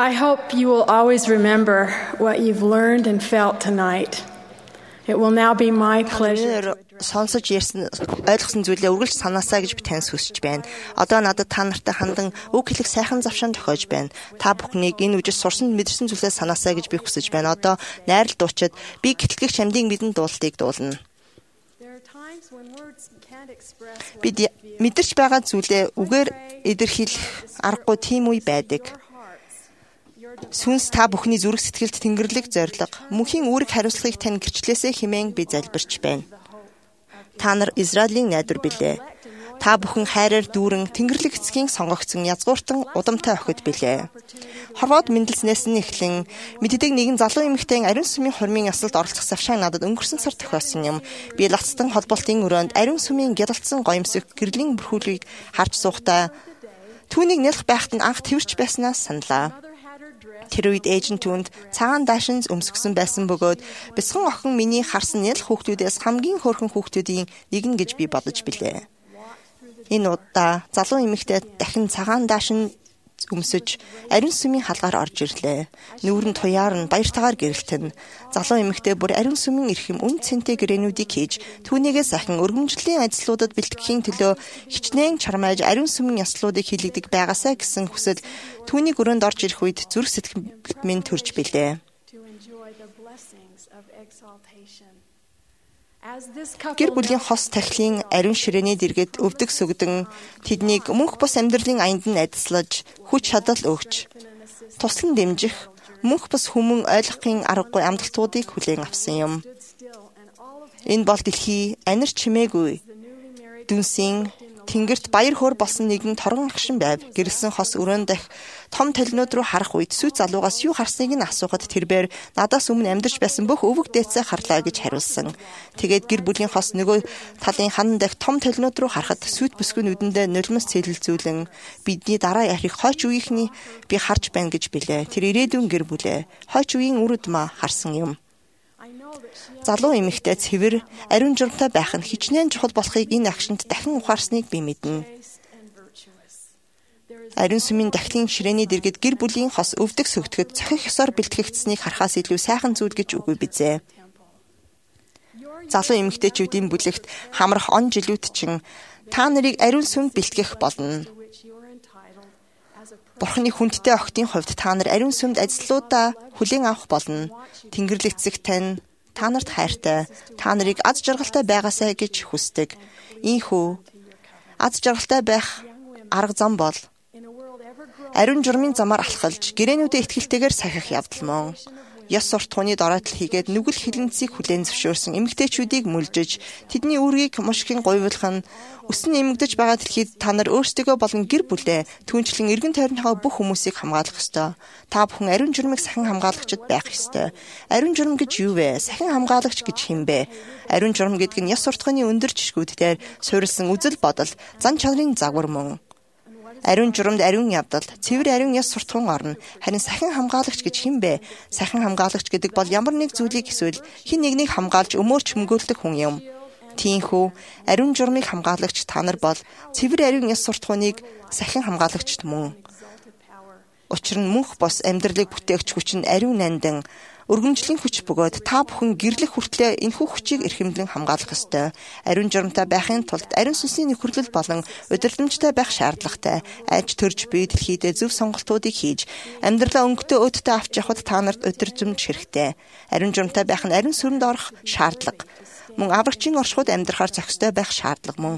I hope you will always remember what you've learned and felt tonight. It will now be my pleasure. Сонсож ярьсан ойлгосон зүйлээ үргэлж санаасаа гэж би таньс хүсэж байна. Одоо надад та нартай хандан үг хэлэх сайхан завшаан тохиож байна. Та бүхнийг энэ үжис сурсан мэдэрсэн зүйлээ санаасаа гэж би хүсэж байна. Одоо найрал дуучид би гэтлэгч амьдын мэдэн дуулалтыг дуулна. Бид мэдэрч байгаа зүйлээ үгээр илэрхийлэх аргагүй тийм үе байдаг. Сүнс та бүхний зүрх сэтгэлд тэнгэрлэг зориг, мөнхийн үүрэг хариуцлагыг тань гэрчлээсээ хэмээн би залбирч байна. Та нар Израилийн найдвар билээ. Та бүхэн хайраар дүүрэн Тэнгэрлэг эцгийн сонгогдсон язгууртан удамтай охид билээ. Хорвоод мэндэлснээс нь эхлэн мэддэг нэгэн залуу эмэгтэй ариун сүмийн хормын ясалд оролцох завшаан надад өнгөрсөн сар тохиосон юм. Би лацтан холболтын өрөөнд ариун сүмийн гялалцсан гоёмсог гэрлийн бүрхүүлийг харж суухдаа түүнийг нэлэх байхад нь анх твэрч байснаас саналаа. Тэр үед ээж нь түүнд цагаан даашинз өмсгсөн байсан бөгөөд бясхан охин миний харсан нэлэх хүүхдүүдээс хамгийн хөөрхөн хүүхдүүдийн нэг нь гэж би бодож билээ. Энэ удаа залуу эмэгтэй дахин цагаан даашин өмсөж ариун сүмийн халгаар орж ирлээ. Нүүрэн туяар нь баяртайгаар гэрэлтэн. Залуу эмэгтэй бүр ариун сүмийн эрхэм үн цэнтэй гэрээнүүдийг хийж түүнийгээ сахин өргөмжлөлийн ажлуудад бэлтгэхийн төлөө хичнээн чармааж ариун сүмийн яслуудыг хилэгдэг байгаасаа гэсэн хүсэл түүний өрөөнд орж ирэх үед зүрх сэтгэл минь төрж билээ. Гэр бүлийн хос тахилын ариун ширээний дэргэд өвдөг сүгдэн тэднийг мөнх бус амьдралын аянд нь адислаж хүч чадал өгч туслан дэмжих мөнх бус хүмүүн ойлгохын аргагүй амлалтуудыг хүлээн авсан юм. Энэ бол дэлхий анир чимээгүй дүнсийн тэнгэрт баяр хөөр болсон нэгэн торгон агшин байв. Гэрэлсэн хос өрөөнд дах том талнууд руу харах үед сүйт залуугаас юу харсныг нь асуухад тэрбээр надаас өмнө амьдарч байсан бүх өвөг дээдсээ харлаа гэж хариулсан. Тэгээд гэр бүлийн хос нөгөө талын ханан дах том талнууд руу харахад сүйт бүсгүй нүдэндээ нулимс цэлэлзүүлэн бидний дараа ярих хойч үеийнхний би харж байна гэж билээ. Тэр ирээдүйн гэр бүлээ хойч үеийн үр өдмө харсан юм. Залуу эмэгтэй цэвэр ариун журамтай байх нь хичнээн чухал болохыг энэ агшинд дахин ухаарсныг би мэднэ. Ариун сүмийн дахлын ширээний дэргэд гэр бүлийн хос өвдөг сөгтгөд цохих ёсоор бэлтгэгдсэнийг харахаас илүү сайхан зүйл гэж үгүй бизээ. Залуу эмэгтэйчүүдийн бүлэгт хамрах он жилүүдчин та нарыг ариун сүмд бэлтгэх болно. Бурхны хүндтэй охидын хувьд та нар ариун сүмд ажлуудаа хүлээн авах болно. Тэнгэрлэг эцэг тань та нарт хайртай, та нарыг аз жаргалтай байгаасай гэж хүсдэг. Ийхүү аз жаргалтай байх арга зам бол ариун журмын замаар алхалж гэрээнүүдэд итгэлтэйгээр сахих явдал мөн. Ёс суртахууны дороотл хийгээд нүгэл хилэнцгийг хүлээн зөвшөөрсөн эмэгтэйчүүдийг мүлжиж тэдний үүргийг мушгийн гуйвуулах нь өсөн эмэгдэж байгаа дэлхийд та нар өөрсдөө болон гэр бүлээ түүнчлэн эргэн тойрныхоо бүх хүмүүсийг хамгаалах ёстой. Та бүхэн ариун журмыг сахин хамгаалагчид байх ёстой. Ариун журм гэж юу вэ? Сахин хамгаалагч гэж хэн бэ? Ариун журм гэдэг нь ёс суртахууны өндөр жишгүүдээр суурилсан үзэл бодол, зан чанарын загвар мөн. Ариун журамд ариун явдал, цэвэр ариун яс суртахуун орно. Харин сахин хамгаалагч гэж хэн бэ? Сахин хамгаалагч гэдэг бол ямар нэг зүйлийг эсвэл хэн нэгнийг хамгаалж өмөөрч хөнгөлдөг хүн юм. Тиймээс ариун журмыг хамгаалагч та нар бол цэвэр ариун яс суртахууныг сахин хамгаалагчд мөн. Учир нь мөнх бос амьдралыг бүтээгч хүч нь ариун нандин өргөмжлийн хүч бөгөөд та бүхэн гэрлэх хүртлээр энэхүү хүчийг эрхэмлэн хамгаалах ёстой. Ариун журамтай байхын тулд ариун сүнсний нөхөрлөл болон удирдамжтай байх шаардлагатай. Айж төрж буй дэлхийдээ зөв сонголтуудыг хийж амьдралаа өнгөтэй өөдтэй авч явахад та нарт удирдамж хэрэгтэй. Ариун журамтай байх нь ариун сүрэнд орох шаардлага. Мөн аврагчийн оршихуйд амьдрахаар зохистой байх шаардлага мөн.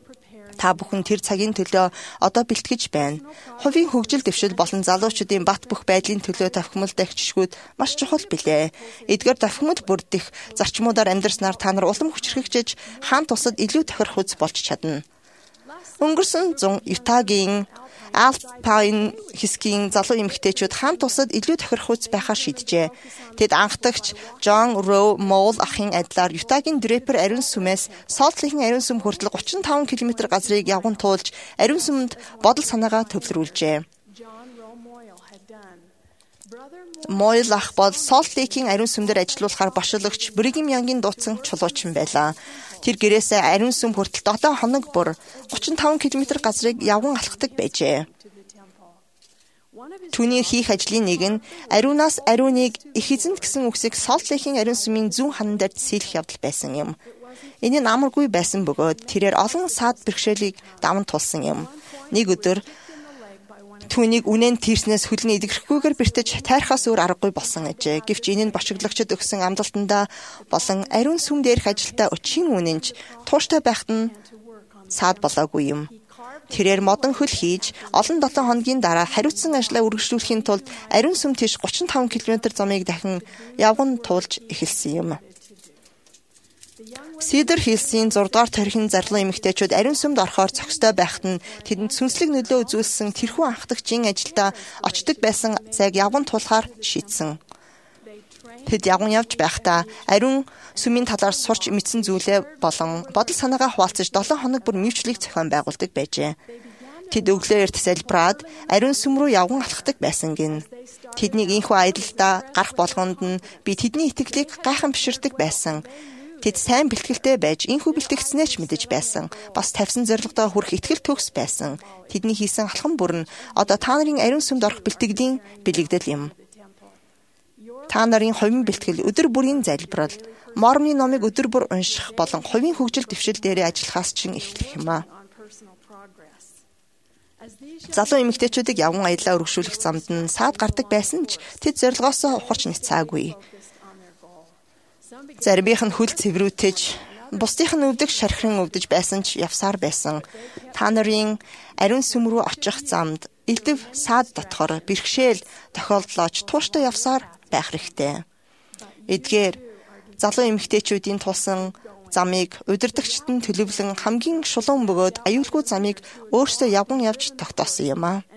Та бүхэн тэр цагийн төлөө одоо бэлтгэж байна. Хувийн хөгжил дэвшил болон залуучуудын бат бөх байдлын төлөө давхимал дагчшгүүд маш чухал билээ. Эдгээр давхимал бүрдэх зарчмуудаар амьдарснаар та нар улам хүчрхэгжиж хаан тусад илүү тохирох үз болж чадна. Өнгөрсөн 100 Ютагийн Алпайн хэсгийн залуу эмэгтэйчүүд хаан тусад илүү тохирох үз байхаар шийджээ. Тэд анхдагч Джон Роу Мол ахын адилаар Ютагийн Дрепер ариун сүмээс Солт-Лейкийн ариун сүм хүртэл 35 км газрыг явган туулж ариун сүмд бодол санаагаа төвлөрүүлжээ. Мойл ах бол Солт-Лейкийн ариун сүмдэр ажиллуулахаар бошилогч Бригим Янгийн дуудсан чулуучин байлаа. Тэр гэрээсээ ариун сүм хүртэл 7 хоног бүр 35 км газрыг явган алхдаг байжээ. Түүний хийх ажлын нэг нь ариунаас ариуныг их эзэнт гэсэн үгсийг Солт-Лейкийн ариун сүмийн зүүн ханан дээр сэлэх явдал байсан юм. Энэ нь амаргүй байсан бөгөөд тэрээр олон саад бэрхшээлийг даван тулсан юм. Нэг өдөр түүнийг үнэн тийрснээс хөлний идэгрэхгүйгээр бэртэж тайрхаас өөр аргагүй болсон ажээ. Гэвч энэ нь бочигдлагчид өгсөн амлалтандаа болон ариун сүм дээрх ажилдаа өчийн үнэнч тууштай байхад нь саад болоогүй юм. Тэрээр модон хөл хийж олон 7 хоногийн дараа хариуцсан ажлаа үргэлжлүүлэхийн тулд ариун сүм тийш 35 км замыг дахин явган туулж эхэлсэн юм. Cedar Hills-ийн 6 дугаар тархины зарлуу эмэгтэйчүүд ариун сүмд орохоор зохистой байхад нь тэдэнд сүнслэг нөлөө үзүүлсэн тэрхүү анхдагчийн ажилдаа очдог байсан зайг явган туулахаар шийдсэн. Тэд явган явж байхдаа ариун сүмийн талаар сурч мэдсэн зүйлээ болон бодол санаагаа хуваалцаж 7 хоног бүр мөвчлийг зохион байгуулдаг байжээ. Тэд өглөө эрт залбираад ариун сүм рүү явган алхдаг байсан гин. Тэднийг ийхүү аялалдаа гарах болгонд нь би тэдний итгэлийг гайхан биширдэг байсан. Тэд сайн бэлтгэлтэй байж ийхүү бэлтгэгдснээ ч мэдэж байсан. Бас тавьсан зорилгодоо хүрэх итгэл төгс байсан. Тэдний хийсэн алхам бүр нь одоо та нарын ариун сүмд орох бэлтгэлийн бэлэгдэл юм. Та нарын хувийн бэлтгэл, өдөр бүрийн залбирал, Мормоны номыг өдөр бүр унших болон хувийн хөгжил дэвшил дээрээ ажиллахаас ч эхлэх юм аа. Залуу эмэгтэйчүүдийг явган аяллаа өргөжүүлэх замд нь саад гардаг байсан ч тэд зорилгоосоо ухарч няцаагүй. Заримийнх нь хөл цэврүүтэж, бусдынх нь өвдөг шархран өвдөж байсан ч явсаар байсан. Та нарын ариун сүм рүү очих замд элдв саад дотхоор бэрхшээл тохиолдлооч тууштай явсаар байх хэрэгтэй. Эдгээр залуу эмэгтэйчүүдийн тулсан замыг удирдагчид нь төлөвлөн хамгийн шулуун бөгөөд аюулгүй замыг өөрсдөө явган явж тогтоосон юм аа.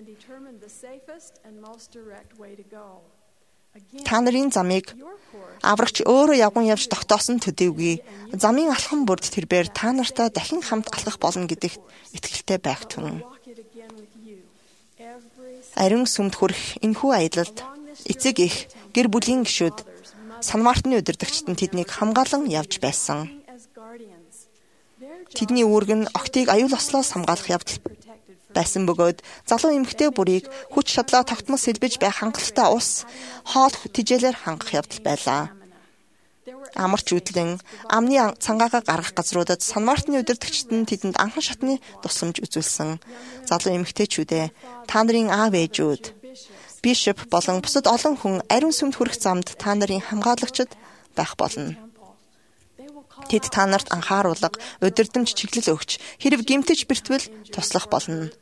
Та нарын замыг аврагч өөрөө явган явж тогтоосон төдийгүй замын алхам бүрд тэрбээр та нартай дахин хамт алхах болно гэдэгт итгэлтэй байх түн. Ариун сүмд хүрэх энэхүү аялалд эцэг их гэр бүлийн гишүүд Сан Мартины удирдагчид нь тэднийг хамгаалan явж байсан. Тэдний үүрэг нь октыг аюул ослоос хамгаалах явдал байсан бөгөөд залуу эмэгтэй бүрийг хүч чадлаа тогтмол сэлбэж байх хангалттай ус, хоол тэжээлээр хангах явдал байлаа. Амарч үдлэн амны цангаагаа гаргах газруудад Сан Мартины удирдагчид нь тэдэнд анхан шатны тусламж үзүүлсэн. Залуу эмэгтэйчүүдээ та нарын аав ээжүүд, бишоп болон бусад олон хүн ариун сүмд хүрэх замд та нарын хамгаалагчид байх болно. Тэд та нарт анхааруулга, удирдамж чиглэл өгч, хэрв гэмтэж бэртвэл туслах болно.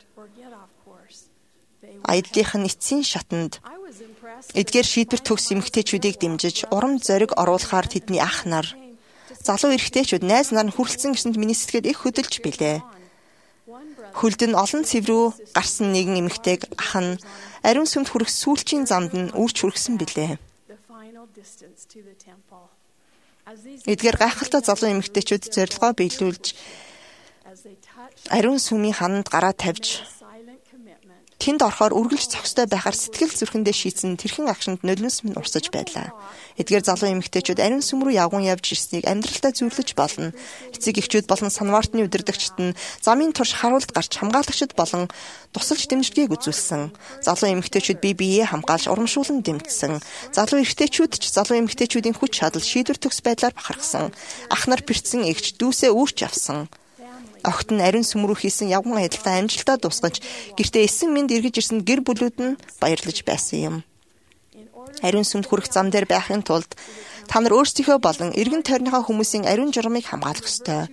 Аяллынх нь эцсийн шатанд эдгээр шийдвэр төгс эмэгтэйчүүдийг дэмжиж, урам зориг оруулахаар тэдний ах нар, залуу эрэгтэйчүүд найз нар нь хүрэлцэн гэсэнд миний сэтгэл их хөдөлж билээ. Хөлд нь олон цэврүү гарсан нэгэн эмэгтэйг ах нь ариун сүмд хүрэх сүүлчийн замд нь үрч хүргэсэн билээ. Эдгээр гайхалтай залуу эмэгтэйчүүд зорилгоо биелүүлж ариун сүмийн хананд гараа тавьж тэнд орохоор үргэлж зохистой байхаар сэтгэл зүрхэндээ шийдсэн тэрхэн агшинд нулимс минь урсаж байлаа. Эдгээр залуу эмэгтэйчүүд ариун сүм рүү явган явж ирснийг амьдралдаа зөвлөж болно. Эцэг эхчүүд болон Сан Мартины удирдагчид нь замын турш харуулт гарч хамгаалагчид болон тусалж дэмжлэгийг үзүүлсэн. Залуу эмэгтэйчүүд бие биеэ хамгаалж урамшуулан дэмжсэн. Залуу эрэгтэйчүүд ч залуу эмэгтэйчүүдийн хүч чадал шийдвэр төгс байдлаар бахархсан. Ах нар бэрцсэн эгч дүүсээ үүрч авсан. Огт нь ариун сүм рүү хийсэн явган аялалтаа амжилтаа дуусгаж гэртээ эссэн минь эргэж ирсэн гэр бүлүүд нь баярлаж байсан юм. Ариун сүмд хүрэх зам дээр байхын тулд та нар өөрсдийнхөө болон эргэн тойрныхоо хүмүүсийн ариун журмыг хамгаалах ёстой.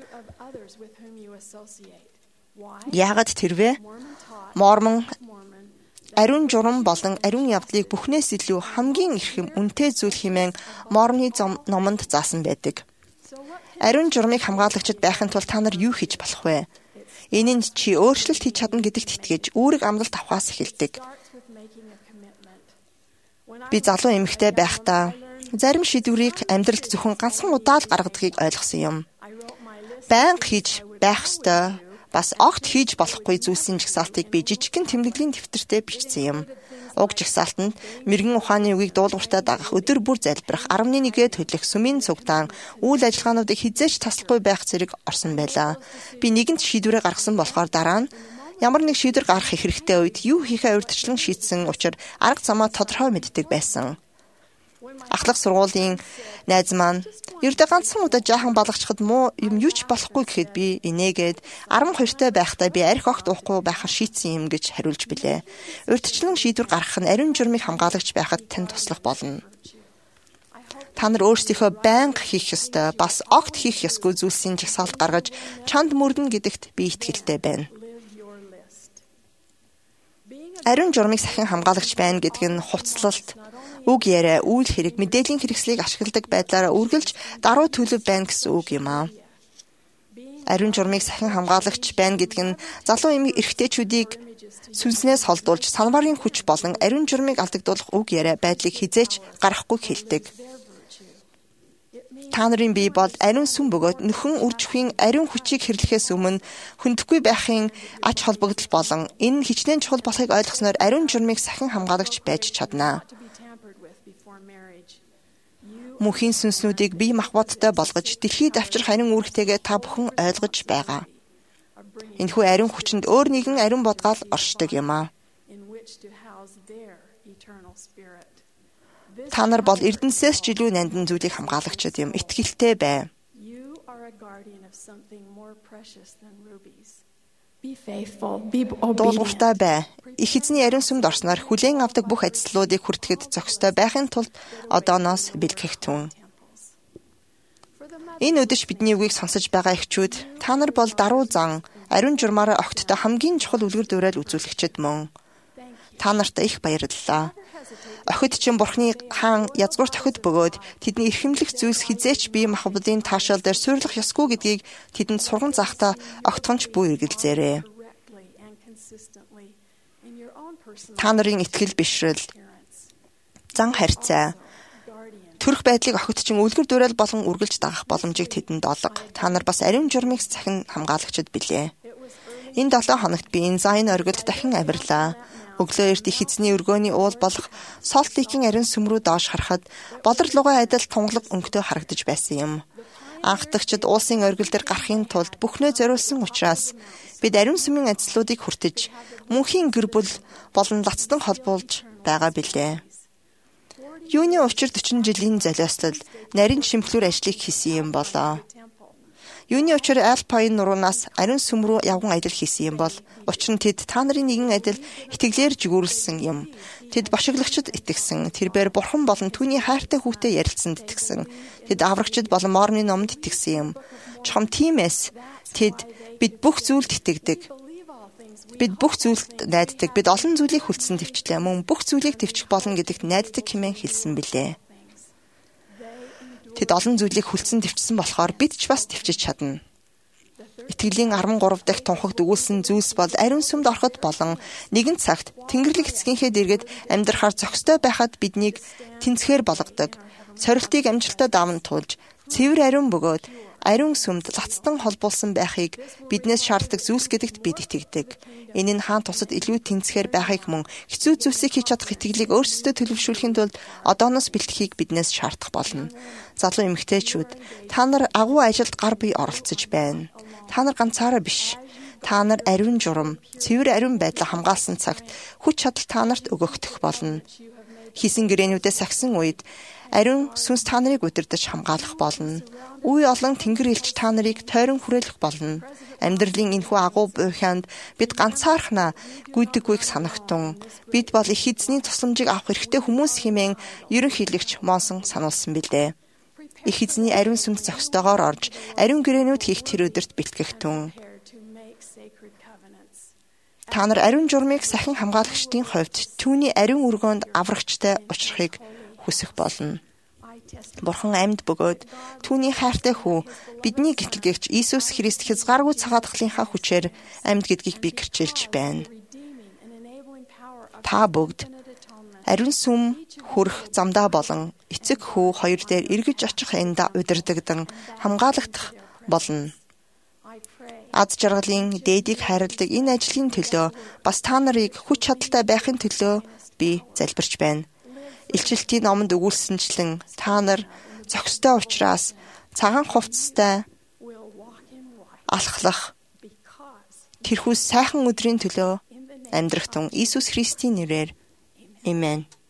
Яагаад тэрвэ? Мормон ариун журам болон ариун явдлыг бүхнээс илүү хамгийн эрхэм үнэтэй зүйл хэмээн Мормоны номонд заасан байдаг. Ариун журмыг хамгаалагчид байхын тулд та нар юу хийж болох вэ? Энэ нь чи өөрчлөлт хийж чадна гэдэгт итгэж үүрэг амлалт авахаас эхэлдэг. Би залуу эмэгтэй байхдаа зарим шийдвэрийг амьдралд зөвхөн ганцхан удаа л гаргадгийг ойлгосон юм. Байнга хийж байх ёстой, бас огт хийж болохгүй зүйлсийн жагсаалтыг би жижигхэн тэмдэглэлийн дэвтэртээ бичсэн юм. Уг жагсаалтанд мэрэгэн ухааны үгийг дуулууртаа дагах, өдөр бүр залбирах, 11-гээ төлөх, сүмийн цугдаан, үйл ажиллагаануудыг хизээч таслахгүй байх зэрэг орсон байлаа. Би нэгэнт шийдвэрээ гаргасан болохоор дараа нь Ямар нэг шийдвэр гаргах их хэрэгтэй үед юу хийхээ урьдчилан шийдсэн учраас арга замаа тодорхой мэддэг байсан. Ахлах сургуулийн найз маань ердөө ганцхан удаа жаахан балгачхад муу юм юу ч болохгүй гэхэд би инээгээд 12-тай байхдаа би арх огт уухгүй байхаар шийдсэн юм гэж хариулж билээ. Урьдчилан шийдвэр гаргах нь ариун журмыг хамгаалагч байхад тань туслах болно. Та нар өөрсдийнхөө байнга хийх ёстой, бас огт хийх ёсгүй зүйлсийн жагсаалт гаргаж чанд мөрдөн гэдэгт би итгэлтэй байна. Ариун журмыг сахин хамгаалагч байна гэдэг нь хувцлалт, үг яриа, үйл хэрэг, мэдээллийн хэрэгслийг ашигладаг байдлаараа үргэлж даруй төлөв байна гэсэн үг юм аа. Ариун журмыг сахин хамгаалагч байна гэдэг нь залуу эрэгтэйчүүдийг сүнснээс холдуулж санварын хүч болон ариун журмыг алдагдуулах үг яриа байдлыг хизээч гаргахгүй хэлдэг. Та нарын бие бол ариун сүм бөгөөд нөхөн үржихийн ариун хүчийг хэрлэхээс өмнө хөндөхгүй байхын ач холбогдол болон энэ хичнээн чухал болохыг ойлгосноор ариун журмыг сахин хамгаалагч байж чадна. Мөнхийн сүнснүүдийг бие махбодтой болгож дэлхийд авчрах ариун үүрэгтэйгээ та бүхэн ойлгож байгаа. Энэхүү ариун хүчинд өөр нэгэн ариун бодгаал оршдог юм аа. Та нар бол эрдэнэсээс ч илүү нандин зүйлийг хамгаалагчд юм. Итгэлтэй бай. Дуулууртай бай. Их эзний ариун сүмд орсноор хүлээн авдаг бүх ажлуудыг хүртэхэд зохистой байхын тулд одооноос бэлтгэх түн. Энэ өдөж бидний үгийг сонсож байгаа эхчүүд, та нар бол даруй зан, ариун журмаараа огттой хамгийн чухал үлгэр дуурайл үзүүлэгчд мөн. Та нарт их баярлалаа. Охид чинь Бурхны хаан язгуурт охид бөгөөд тэдний эрхэмлэх зүйлс хизээч бие махбодын таашаал дээр суйрлах ёсгүй гэдгийг тэдэнд сурган заахта огтхонч бүү эргэлзээрэй. Та нарын итгэл бишрэл, зан харьцаа, төрөх байдлыг охид чинь үлгэр дуурайл болон үргэлж дагах боломжийг тэдэнд олго. Та нар бас ариун журмыг сахин хамгаалагчд билээ. Энэ 7 хоногт би энэ Зайн оргилд дахин авирлаа. Өглөө эрт их эзний өргөөний уул болох Солт Лейкийн ариун сүм рүү доош харахад бодрол лугай адил тунгалаг өнгөтэй харагдаж байсан юм. Анхдагчид уулсын оргил дээр гарахын тулд бүхнээ зориулсан учраас бид ариун сүмийн ажлуудыг хүртэж мөнхийн гэр бүл болон лацдан холбуулж байгаа билээ. Юуны учир 40 жилийн золиослол нарийн шимхлүүр ажлыг хийсэн юм болоо. Юуны учир Альпайн нуруунаас ариун сүм рүү явган адил хийсэн юм бол учир нь тэд та нарын нэгэн адил итгэлээр жигүүрлсэн юм. Тэд бошиглагчд итгэсэн. Тэрээр бурхан болон түүний хайртай хүүтэй ярилцсанд итгэсэн. Тэд аврагчд болон моорны номонд итгэсэн юм. Чухам тиймээс тэд бид бүх зүйлд итгэдэг. Бид бүх зүйлд найддаг. Бид олон зүйлийг хүлцэн төвчлээ. Мөн бүх зүйлийг төвчих болно гэдэгт найддаг хэмээн хэлсэн билээ. Тэд олон зүйлийг хүлцэн төвчсөн болохоор бид ч бас төвчж чадна. Итгэлийн 13 дахь тунхагт өгүүлсэн зүйлс бол ариун сүмд ороход болон нэгэн цагт Тэнгэрлэг эцгийнхээ дэргэд амьдрахаар зохистой байхад биднийг тэнцэхээр болгодог. Сорилтыг амжилттай даван туулж, цэвэр ариун бөгөөд ариун сүмд лацдан холбуулсан байхыг биднээс шаарддаг зүйлс гэдэгт бид итгэдэг. Энэ нь хаан тусад илүү тэнцэхээр байхыг мөн хэцүү зүйлсийг хийж чадах итгэлийг өөрсдөө төлөвшүүлэхийн тулд одооноос бэлтгэхийг биднээс шаардах болно. Залуу эмэгтэйчүүд, та нар агуу ажилд гар бие оролцож байна. Та нар ганцаараа биш. Та нар ариун журам, цэвэр ариун байдлаа хамгаалсан цагт хүч чадал та нарт өгөгдөх болно. Хийсэн гэрээнүүдээ сахисан үед ариун сүнс та нарыг удирдах хамгаалах болно. Үе олон тэнгэр элч та нарыг тойрон хүрээлэх болно. Амьдралын энэхүү агуу буйханд бид ганцаархнаа гүйдэггүйг санагтун. Бид бол их эзний тусламжийг авах хэрэгтэй хүмүүс хэмээн ерөнхийлөгч Монсон сануулсан билээ. Их эзний ариун сүмд зохистойгоор орж ариун гэрээнүүд хийх тэр өдөрт бэлтгэх түн. Та нар ариун журмыг сахин хамгаалагчдын хувьд түүний ариун өргөөнд аврагчтай учрахыг хүсэх болно. Бурхан амьд бөгөөд түүний хайртай хүү бидний гэтлэгч Иесус Христ хязгааргүй цагаатгалынхаа хүчээр амьд гэдгийг би гэрчилж байна. Та бүгд ариун сүм хүрэх замдаа болон эцэг хүү хоёр дээр эргэж очих энда удирдагдан хамгаалагдах болно. Ад жаргалын дээдийг хайрладаг энэ ажлын төлөө бас та нарыг хүч чадалтай байхын төлөө би залбирч байна. Илчилтийн номонд өгүүлсэнчлэн та нар зохистой учраас цагаан хувцастай алхлах тэрхүү сайхан өдрийн төлөө амьдрах тун Иесус Христийн нэрээр. Амен.